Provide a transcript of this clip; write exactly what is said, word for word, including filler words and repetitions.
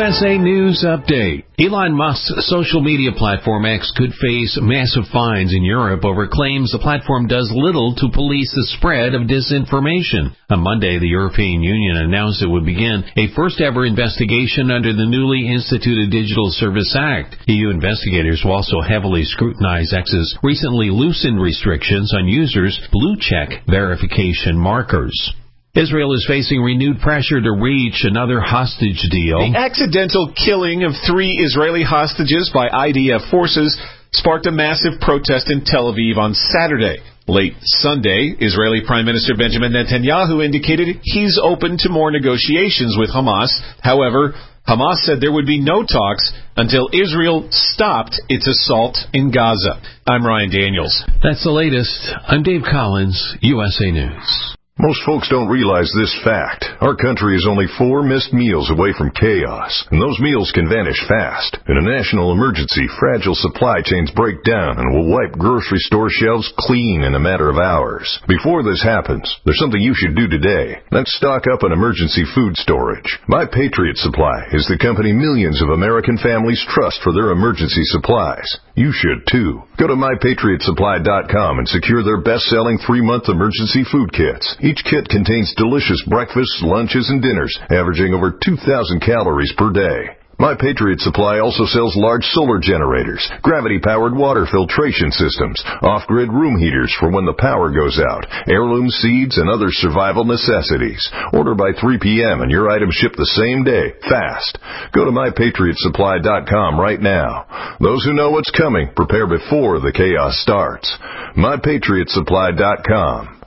S A News Update. Elon Musk's social media platform X could face massive fines in Europe over claims the platform does little to police the spread of disinformation. On Monday, the European Union announced it would begin a first-ever investigation under the newly instituted Digital Service Act. E U investigators will also heavily scrutinize X's recently loosened restrictions on users' blue-check verification markers. Israel is facing renewed pressure to reach another hostage deal. The accidental killing of three Israeli hostages by I D F forces sparked a massive protest in Tel Aviv on Saturday. Late Sunday, Israeli Prime Minister Benjamin Netanyahu indicated he's open to more negotiations with Hamas. However, Hamas said there would be no talks until Israel stopped its assault in Gaza. I'm Ryan Daniels. That's the latest. I'm Dave Collins, U S A News. Most folks don't realize this fact. Our country is only four missed meals away from chaos, and those meals can vanish fast. In a national emergency, fragile supply chains break down and will wipe grocery store shelves clean in a matter of hours. Before this happens, there's something you should do today. That's stock up on emergency food storage. My Patriot Supply is the company millions of American families trust for their emergency supplies. You should too. Go to my patriot supply dot com and secure their best-selling three-month emergency food kits. Each kit contains delicious breakfasts, lunches, and dinners, averaging over two thousand calories per day. My Patriot Supply also sells large solar generators, gravity-powered water filtration systems, off-grid room heaters for when the power goes out, heirloom seeds, and other survival necessities. Order by three p.m. and your items ship the same day, fast. Go to my patriot supply dot com right now. Those who know what's coming prepare before the chaos starts. my patriot supply dot com.